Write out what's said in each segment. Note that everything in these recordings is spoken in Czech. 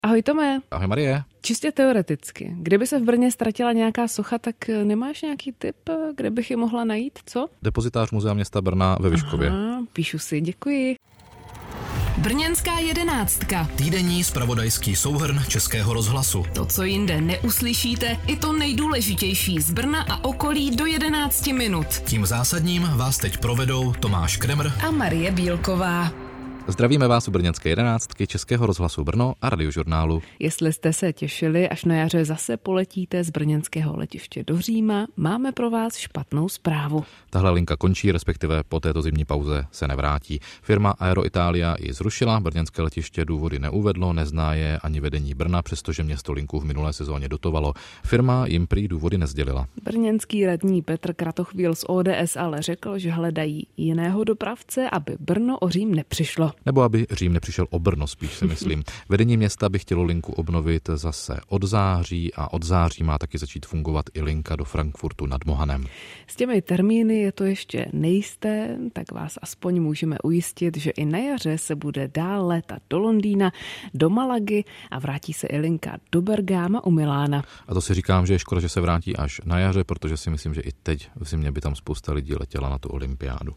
Ahoj Tome. Ahoj Marie. Čistě teoreticky, kdyby se v Brně ztratila nějaká socha, tak nemáš nějaký tip, kde bych ji mohla najít, co? Depozitář Muzea města Brna ve Vyškově. Aha, píšu si, děkuji. Brněnská jedenáctka. Týdenní zpravodajský souhrn Českého rozhlasu. To, co jinde neuslyšíte, i to nejdůležitější z Brna a okolí do 11 minut. Tím zásadním vás teď provedou Tomáš Kremr a Marie Bílková. Zdravíme vás u brněnské jedenáctky Českého rozhlasu Brno a Radiožurnálu. Jestli jste se těšili, až na jaře zase poletíte z brněnského letiště do Říma, máme pro vás špatnou zprávu. Tahle linka končí, respektive po této zimní pauze se nevrátí. Firma Aero Italia ji zrušila, brněnské letiště důvody neuvedlo, nezná je ani vedení Brna, přestože město linku v minulé sezóně dotovalo. Firma jim prý důvody nesdělila. Brněnský radní Petr Kratochvíl z ODS ale řekl, že hledají jiného dopravce, aby Brno o Řím nepřišlo. Nebo aby Řím nepřišel o Brno, spíš si myslím. Vedení města by chtělo linku obnovit zase od září a od září má taky začít fungovat i linka do Frankfurtu nad Mohanem. S těmi termíny je to ještě nejisté, tak vás aspoň můžeme ujistit, že i na jaře se bude dál létat do Londýna, do Malagy a vrátí se i linka do Bergama u Milána. A to si říkám, že je škoda, že se vrátí až na jaře, protože si myslím, že i teď v zimě by tam spousta lidí letěla na tu olympiádu.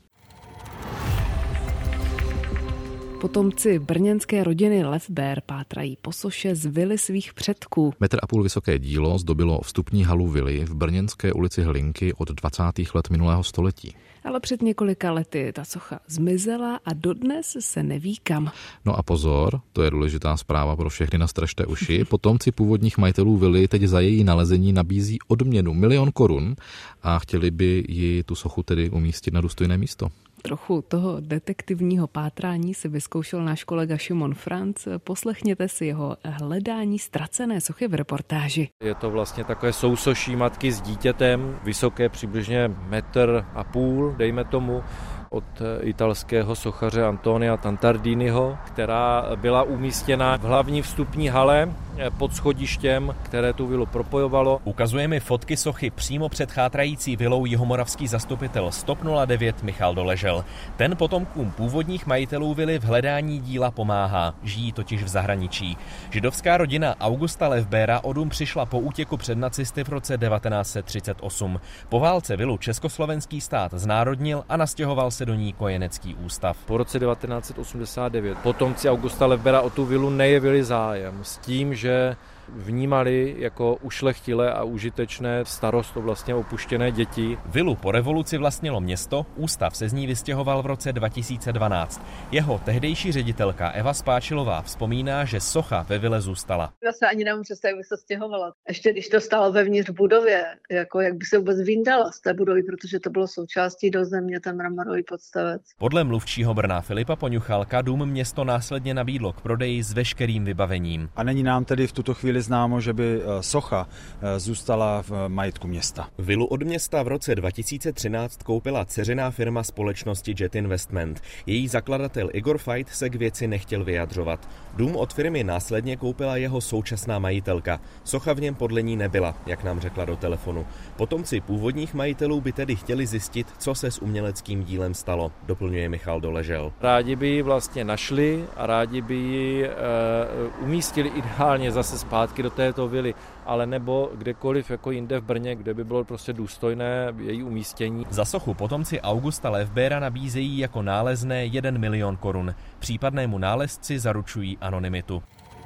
Potomci brněnské rodiny Lefber pátrají po soše z vily svých předků. 1,5 vysoké dílo zdobilo vstupní halu vily v brněnské ulici Hlinky od 20. let minulého století. Ale před několika lety ta socha zmizela a dodnes se neví kam. No a pozor, to je důležitá zpráva pro všechny, nastražte uši. Potomci původních majitelů vily teď za její nalezení nabízí odměnu 1 000 000 korun a chtěli by ji tu sochu tedy umístit na důstojné místo. Trochu toho detektivního pátrání si vyzkoušel náš kolega Šimon Franc. Poslechněte si jeho hledání ztracené sochy v reportáži. Je to vlastně takové sousoší matky s dítětem, vysoké přibližně 1,5 m, dejme tomu, od italského sochaře Antonia Tantardiniho, která byla umístěna v hlavní vstupní hale pod schodištěm, které tu vilu propojovalo. Ukazuje mi fotky sochy přímo před chátrající vilou jihomoravský zastupitel Stop 09 Michal Doležel. Ten potomkům původních majitelů vily v hledání díla pomáhá, žijí totiž v zahraničí. Židovská rodina Augusta Lefbera o dům přišla po útěku před nacisty v roce 1938. Po válce vilu československý stát znárodnil a nastěhoval se do ní kojenecký ústav. Po roce 1989 potomci Augusta Lefbera o tu vilu nejevili zájem s tím, že vnímali jako ušlechtilé a užitečné starost o vlastně opuštěné děti. Vilu po revoluci vlastnilo město, ústav se z ní vystěhoval v roce 2012. Jeho tehdejší ředitelka Eva Spáčilová vzpomíná, že socha ve vile zůstala. Já se ani nemůžu představit, jak by se stěhovala. Ještě když to stálo vevnitř v budově, jako jak by se vůbec vyndala z té budovy, protože to bylo součástí do země, ten mramorový podstavec. Podle mluvčího Brna Filipa Poňuchalka dům město následně nabídlo k prodeji s veškerým vybavením. A není nám tedy v tuto chvíli známo, že by socha zůstala v majetku města. Vilu od města v roce 2013 koupila dceřiná firma společnosti Jet Investment. Její zakladatel Igor Fajt se k věci nechtěl vyjadřovat. Dům od firmy následně koupila jeho současná majitelka. Socha v něm podle ní nebyla, jak nám řekla do telefonu. Potomci původních majitelů by tedy chtěli zjistit, co se s uměleckým dílem stalo, doplňuje Michal Doležel. Rádi by ji vlastně našli a rádi by ji umístili ideálně zase zpátky do této vily, ale nebo kdekoliv jako jinde v Brně, kde by bylo prostě důstojné její umístění. Za sochu potomci Augusta Lefbera nabízejí jako nálezné 1 000 000 korun. Případnému nálezci zaručují anonymitu.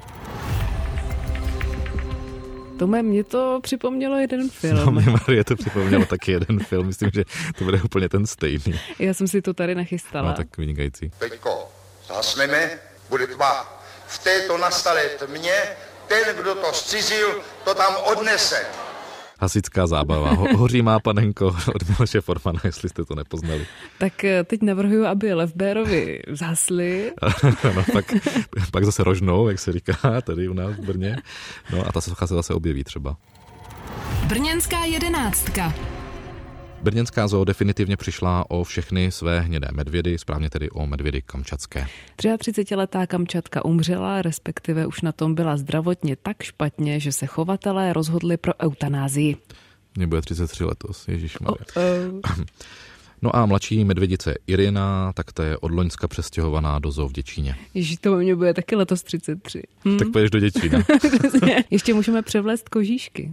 Tome, mě to připomnělo jeden film. No, mě Marie to připomnělo taky jeden film, myslím, že to bude úplně ten stejný. Já jsem si to tady nachystala. No, tak vynikající. Teďko zhasneme, bude tma. V této nastalé tmě ten, kdo to zcizil, to tam odnese. Hasičská zábava. Hoří má panenko od Miloše Formana, jestli jste to nepoznali. Tak teď navrhuju, aby Lefberovi zhasli. No, pak zase rožnou, jak se říká tady u nás v Brně. No a ta socha se zase objeví třeba. Brněnská jedenáctka. Brněnská zoo definitivně přišla o všechny své hnědé medvědy, správně tedy o medvědy kamčatské. 33letá Kamčatka umřela, respektive už na tom byla zdravotně tak špatně, že se chovatelé rozhodli pro eutanázii. Mně bude 33 letos, ježišmarja. No a mladší medvědice Irina, tak ta je od loňska přestěhovaná do zoo v Děčíně. Ježíš, to mě bude taky letos 33. Tak půjdeš do Děčína. Ještě můžeme převlézt kožíšky.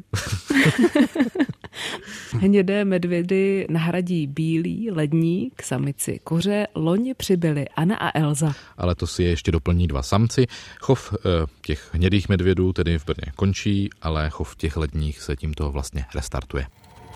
Hnědé medvědy nahradí bílý ledník, samici koře, loni přibyly Anna a Elza. Ale to si je ještě doplní 2 samci. Chov těch hnědých medvědů tedy v Brně končí, ale chov těch ledních se tímto vlastně restartuje.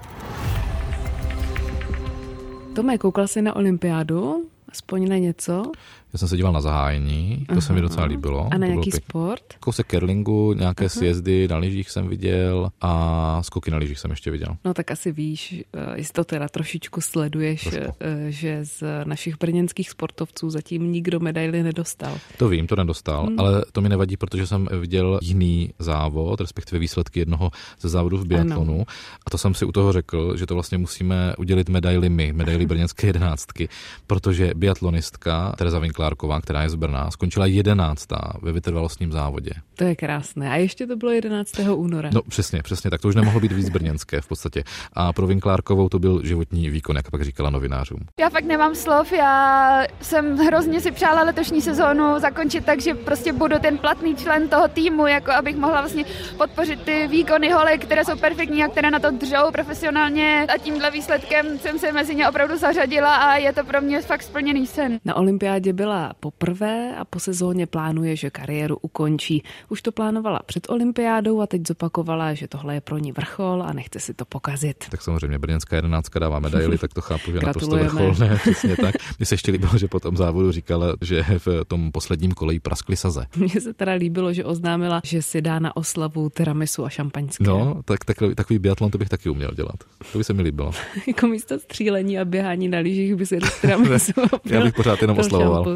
Tome, koukal jsi na olympiádu? Aspoň na něco? Já jsem se díval na zahájení, to se mi docela líbilo. A na nějaký sport? Kousek curlingu, nějaké sjezdy na lyžích jsem viděl a skoky na lyžích jsem ještě viděl. No tak asi víš, jestli to teda trošičku sleduješ, že z našich brněnských sportovců zatím nikdo medaili nedostal. To vím, to nedostal, ale to mi nevadí, protože jsem viděl jiný závod, respektive výsledky jednoho ze závodů v biatlonu. Ano. A to jsem si u toho řekl, že to vlastně musíme udělit medaili my, medaili brněnské 11, protože biatlonistka Tereza Klárková, která je z Brna, skončila 11. ve vytrvalostním závodě. To je krásné. A ještě to bylo 11. února. No přesně, tak to už nemohlo být víc brněnské v podstatě. A pro Vinklárkovou to byl životní výkon, jak pak říkala novinářům. Já fakt nemám slov, já jsem hrozně si přála letošní sezónu zakončit tak, že prostě budu ten platný člen toho týmu, jako abych mohla vlastně podpořit ty výkony holek, které jsou perfektní a které na to držou profesionálně. A tímhle výsledkem jsem se mezi ně opravdu zařadila a je to pro mě fakt splněný sen. Na olympiádě byla poprvé a po sezóně plánuje, že kariéru ukončí. Už to plánovala před olympiádou a teď zopakovala, že tohle je pro ní vrchol a nechce si to pokazit. Tak samozřejmě brněnská 11 dává medaili, tak to chápu, že naprosto vrcholné, přesně tak. Mně se ještě líbilo, že po tom závodu říkala, že v tom posledním koleji praskly saze. Mně se teda líbilo, že oznámila, že si dá na oslavu tiramisu a šampaňské. No, takový biatlon to bych taky uměl dělat. To by se mi líbilo. Jako místo střílení a běhání na lyžích by se do tiramisu. Já bych pořád jenom oslavoval.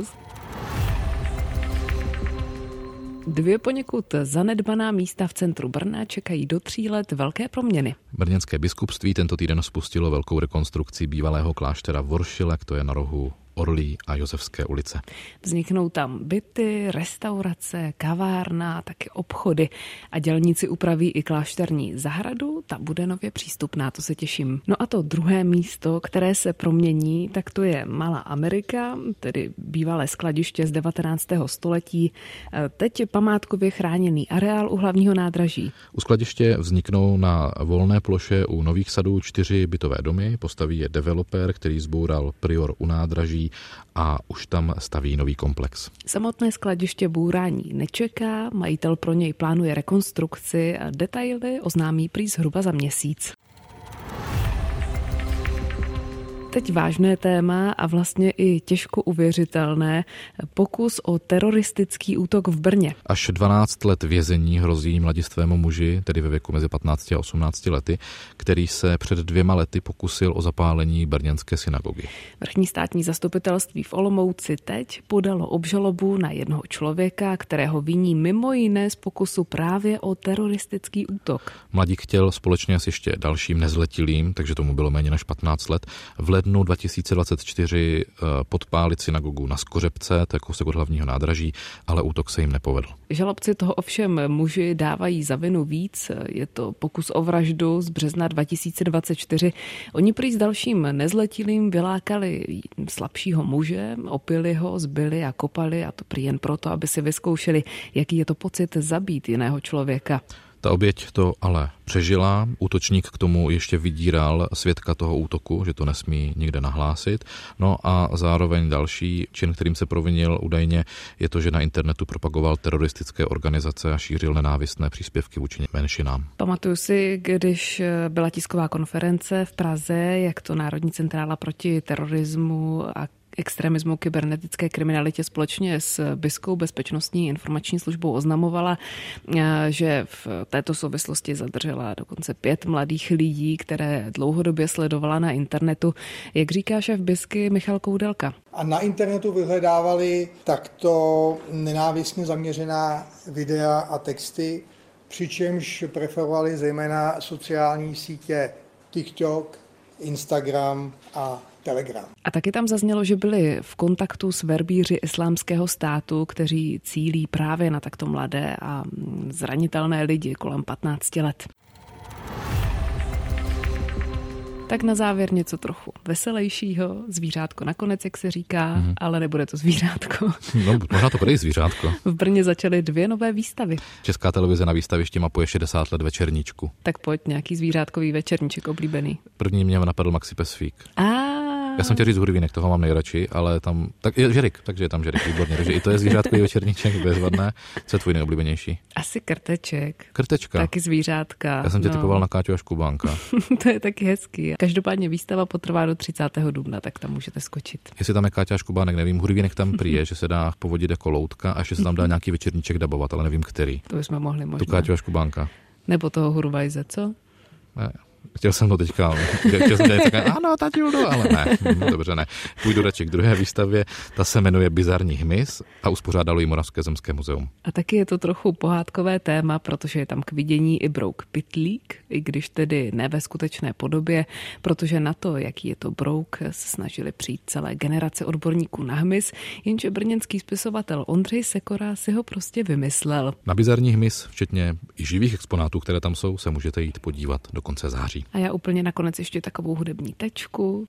2 poněkud zanedbaná místa v centru Brna čekají do 3 let velké proměny. Brněnské biskupství tento týden spustilo velkou rekonstrukci bývalého kláštera Voršilek, to je na rohu Orlí a Josefské ulice. Vzniknou tam byty, restaurace, kavárna, taky obchody a dělníci upraví i klášterní zahradu, ta bude nově přístupná, to se těším. No a to druhé místo, které se promění, tak to je Malá Amerika, tedy bývalé skladiště z 19. století, teď památkově chráněný areál u hlavního nádraží. U skladiště vzniknou na volné ploše u Nových sadů 4 bytové domy, postaví je developer, který zboural prior u nádraží a už tam staví nový komplex. Samotné skladiště bourání nečeká, majitel pro něj plánuje rekonstrukci a detaily oznámí prý zhruba za měsíc. Teď vážné téma a vlastně i těžko uvěřitelné. Pokus o teroristický útok v Brně. Až 12 let vězení hrozí mladistvému muži, tedy ve věku mezi 15 a 18 lety, který se před 2 lety pokusil o zapálení brněnské synagogy. Vrchní státní zastupitelství v Olomouci teď podalo obžalobu na jednoho člověka, kterého viní mimo jiné z pokusu právě o teroristický útok. Mladík chtěl společně s ještě dalším nezletilým, takže tomu bylo méně než 15 let, v lednu 2024 podpálit synagogu na Skořepce, to je kousek od hlavního nádraží, ale útok se jim nepovedl. Žalobci toho ovšem muži dávají za vinu víc. Je to pokus o vraždu z března 2024. Oni prý s dalším nezletilým vylákali slabšího muže, opili ho, zbili a kopali, a to prý jen proto, aby si vyzkoušeli, jaký je to pocit zabít jiného člověka. Ta oběť to ale přežila. Útočník k tomu ještě vydíral svědka toho útoku, že to nesmí nikde nahlásit. No a zároveň další čin, kterým se provinil údajně, je to, že na internetu propagoval teroristické organizace a šířil nenávistné příspěvky vůči menšinám. Pamatuju si, když byla tisková konference v Praze, jak to Národní centrála proti terorismu a extremismu, kybernetické kriminalitě společně s BISkou, Bezpečnostní informační službou, oznamovala, že v této souvislosti zadržela dokonce 5 mladých lidí, které dlouhodobě sledovala na internetu. Jak říká šéf BISky Michal Koudelka. A na internetu vyhledávali takto nenávistně zaměřená videa a texty, přičemž preferovali zejména sociální sítě TikTok, Instagram a Telegram. A taky tam zaznělo, že byli v kontaktu s verbíři Islámského státu, kteří cílí právě na takto mladé a zranitelné lidi kolem 15 let. Tak na závěr něco trochu veselějšího, zvířátko nakonec, jak se říká, ale nebude to zvířátko. No, možná to bude i zvířátko. V Brně začaly 2 nové výstavy. Česká televize na výstavišti mapuje 60 let večerníčku. Tak pojď, nějaký zvířátkový večerníček oblíbený. První mě napadl Maxi Pesfík. A Já jsem chtěl říct hurvínek, toho mám nejradši, ale tam, tak je žerik, takže je tam žerik, výborně, takže i to je zvířátkový večerníček, bezvadné. Co je tvůj nejoblíbenější? Asi krteček. Krtečka. Taky zvířátka. Já jsem tě typoval na Káťu a Škubánka. To je taky hezký. Každopádně výstava potrvá do 30. dubna, tak tam můžete skočit. Jestli tam je Káťa a Škubánek, nevím, hurvínek tam prý je, že se dá po vodě jako loutka a že se tam dá nějaký večerníček dabovat, ale nevím který. To bychom mohli možná. Tu Káťu a Škubánka. Nebo toho Hurvajze, co? Ne. Chtěl jsem to teďka, chtěl jsem říct, ano, Taťuldo, ale ne, dobře ne. Půjdu radši k druhé výstavě, ta se jmenuje Bizarní hmyz a uspořádalo ji Moravské zemské muzeum. A taky je to trochu pohádkové téma, protože je tam k vidění i brouk pytlík, i když tedy ne ve skutečné podobě, protože na to, jaký je to brouk, se snažili přijít celé generace odborníků na hmyz, jenže brněnský spisovatel Ondřej Sekora si ho prostě vymyslel. Na Bizarní hmyz, včetně i živých exponátů, které tam jsou, se můžete jít podívat do konce září. A já úplně nakonec ještě takovou hudební tečku.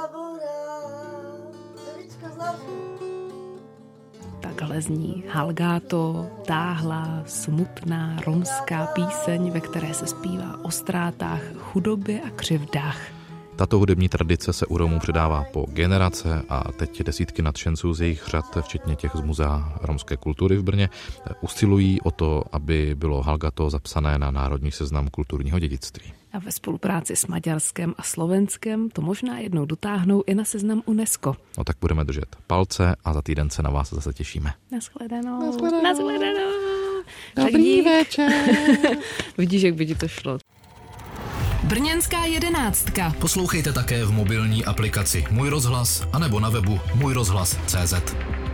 Takhle zní Halgáto, táhlá, smutná romská píseň, ve které se zpívá o ztrátách, chudobě a křivdách. Tato hudební tradice se u Romů předává po generace a teď desítky nadšenců z jejich řad, včetně těch z Muzea romské kultury v Brně, usilují o to, aby bylo Halgato zapsané na národní seznam kulturního dědictví. A ve spolupráci s Maďarskem a Slovenskem to možná jednou dotáhnou i na seznam UNESCO. No tak budeme držet palce a za týden se na vás zase těšíme. Naschledanou. Naschledanou. Dobrý večer. Vidíš, jak by ti to šlo. Brněnská 11. Poslouchejte také v mobilní aplikaci Můj rozhlas anebo na webu můjrozhlas.cz.